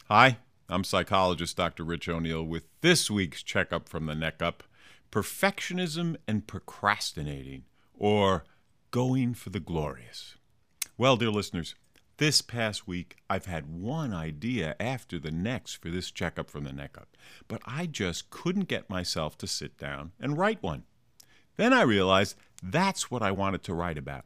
Hi, I'm psychologist Dr. Rich O'Neill with this week's Checkup from the Neck Up: Perfectionism and Procrastinating, or Going for the Glorious. Well, dear listeners, this past week I've had one idea after the next for this Checkup from the Neck Up, but I just couldn't get myself to sit down and write one. Then I realized that's what I wanted to write about: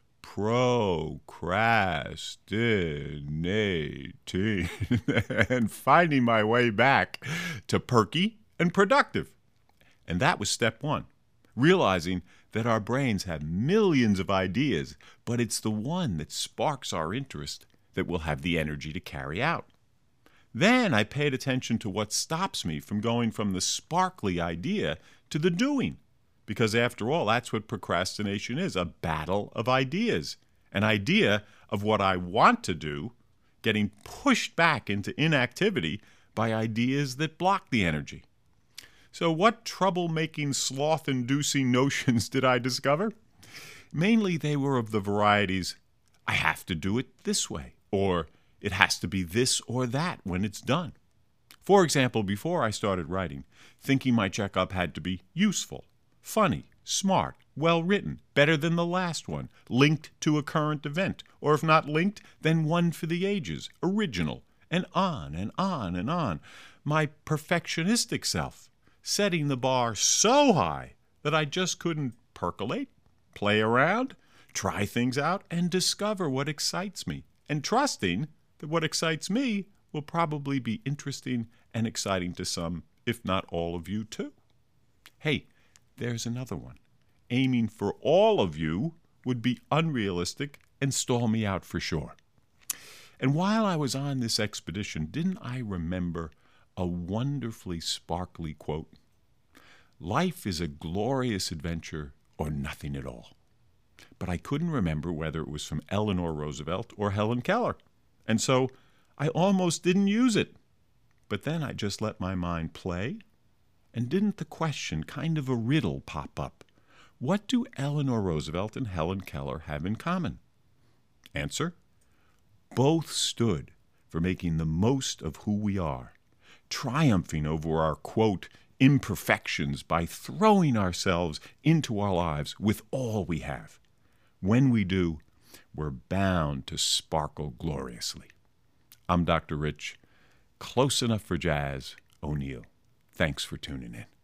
procrastinating and finding my way back to perky and productive. And that was step one, realizing that our brains have millions of ideas, but it's the one that sparks our interest that we'll have the energy to carry out. Then I paid attention to what stops me from going from the sparkly idea to the doing. Because after all, that's what procrastination is: a battle of ideas. An idea of what I want to do getting pushed back into inactivity by ideas that block the energy. So what trouble-making, sloth-inducing notions did I discover? Mainly they were of the varieties: I have to do it this way, or it has to be this or that when it's done. For example, before I started writing, thinking my checkup had to be useful, funny, smart, well-written, better than the last one, linked to a current event, or if not linked, then one for the ages, original, and on and on and on. My perfectionistic self setting the bar so high that I just couldn't percolate, play around, try things out, and discover what excites me, and trusting that what excites me will probably be interesting and exciting to some, if not all of you too. Hey, there's another one. Aiming for all of you would be unrealistic and stall me out for sure. And while I was on this expedition, didn't I remember a wonderfully sparkly quote? Life is a glorious adventure or nothing at all. But I couldn't remember whether it was from Eleanor Roosevelt or Helen Keller. And so I almost didn't use it. But then I just let my mind play. And didn't the question, kind of a riddle, pop up? What do Eleanor Roosevelt and Helen Keller have in common? Answer: both stood for making the most of who we are, triumphing over our, quote, imperfections by throwing ourselves into our lives with all we have. When we do, we're bound to sparkle gloriously. I'm Dr. Rich, close enough for jazz, O'Neill. Thanks for tuning in.